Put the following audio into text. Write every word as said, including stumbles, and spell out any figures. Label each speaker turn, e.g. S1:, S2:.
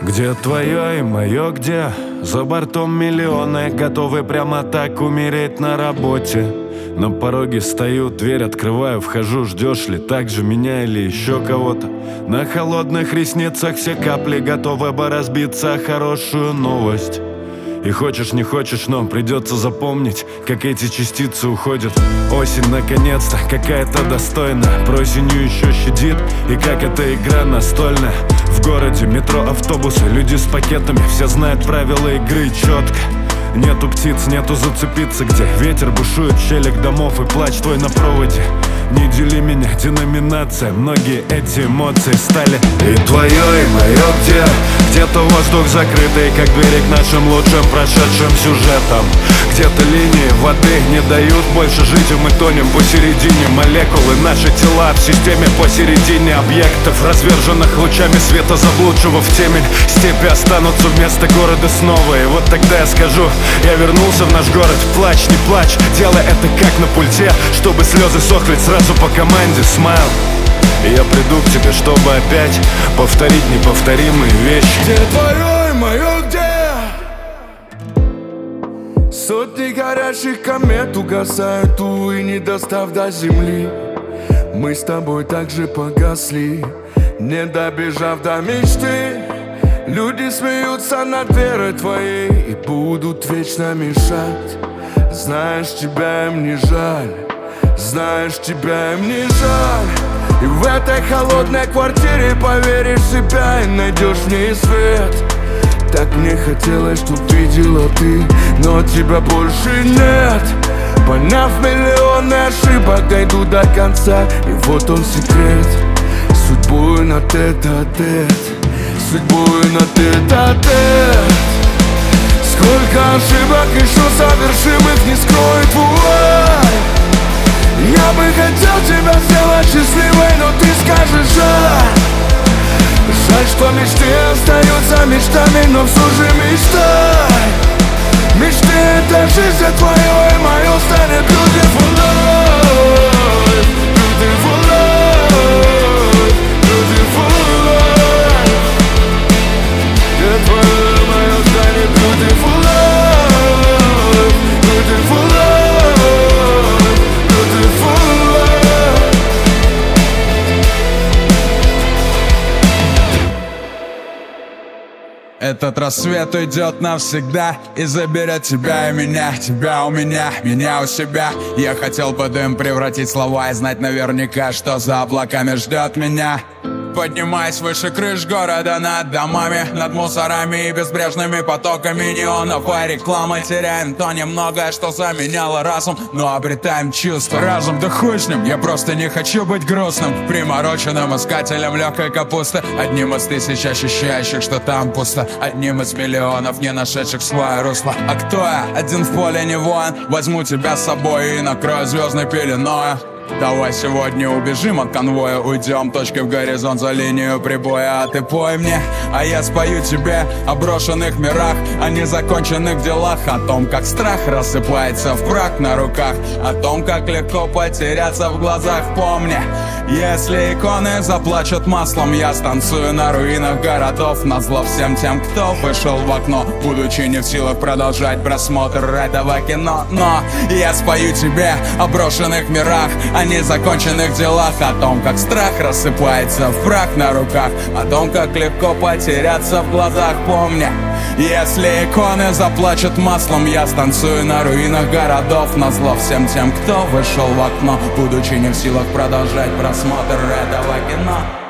S1: Где твое и мое, где? За бортом миллионы, готовы прямо так умереть на работе. На пороге стою, дверь открываю, вхожу, ждешь ли так же меня или еще кого-то? На холодных ресницах все капли готовы бы разбиться о хорошую новость. И хочешь не хочешь, но придется запомнить, как эти частицы уходят. Осень наконец-то какая-то достойная, просенью еще щадит, и как эта игра настольная. В городе метро, автобусы, люди с пакетами, все знают правила игры четко. Нету птиц, нету зацепиться, где ветер бушует в щелях домов и плач твой на проводе. Не дели меня, деноминация, многие эти эмоции стали. И твое, и мое где? Где-то воздух закрытый, как двери к нашим лучшим прошедшим сюжетам. Где-то линии воды не дают больше жить, и мы тонем посередине. Молекулы, наши тела в системе посередине объектов, разверженных лучами света заблудшего в темень. Степи останутся вместо города снова, и вот тогда я скажу: я вернулся в наш город. Плачь, не плачь, делай это как на пульте, чтобы слезы сохли сразу по команде. Смайл. И я приду к тебе, чтобы опять повторить неповторимые вещи.
S2: Где твое и мое где? Сотни горящих комет угасают, увы, не достав до земли. Мы с тобой так же погасли, не добежав до мечты. Люди смеются над верой твоей и будут вечно мешать. Знаешь, тебя им не жаль, знаешь, тебя им не жаль. И в этой холодной квартире поверишь в себя и найдешь в ней свет. Так мне хотелось, чтоб видела ты, но тебя больше нет. Поняв миллионы ошибок, дойду до конца, и вот он секрет. Судьбой на тет-а-тет, судьбой на тет-а-тет. Сколько ошибок еще совершим, их не скроет вуаль. Я бы хотел тебя сделать счастливой, но ты скажешь жаль. Жаль, что мечты остаются мечтами, но все же мечтай. Мечты — это жизнь, а твое и мое станет beautiful life. Beautiful life, beautiful life. Где твое и мое станет beautiful life. Beautiful life, beautiful life.
S3: Этот рассвет уйдет навсегда и заберет тебя и меня, тебя у меня, меня у себя. Я хотел бы дым превратить в слова и знать наверняка, что за облаками ждет меня. Поднимаясь выше крыш города, над домами, над мусорами и безбрежными потоками неонов и рекламы, теряем то немногое, что заменяло разум, но обретаем чувство. Разум, да хуй с ним, я просто не хочу быть грустным, примороченным искателем легкой капусты, одним из тысяч ощущающих, что там пусто, одним из миллионов, не нашедших свое русло. А кто я? Один в поле не воин. Возьму тебя с собой и накрою звездной пеленой. Давай сегодня убежим от конвоя, уйдем точкой в горизонт за линию прибоя. А ты пой мне, а я спою тебе о брошенных мирах, о незаконченных делах, о том, как страх рассыпается в прах на руках, о том, как легко потеряться в глазах. Помни, если иконы заплачут маслом, я станцую на руинах городов, назло всем тем, кто вышел в окно, будучи не в силах продолжать просмотр этого кино. Но я спою тебе о брошенных мирах, о незаконченных делах, о том, как страх рассыпается в прах на руках, о том, как легко потеряться в глазах. Помни, если иконы заплачут маслом, я станцую на руинах городов, назло всем тем, кто вышел в окно, будучи не в силах продолжать просмотр этого кино.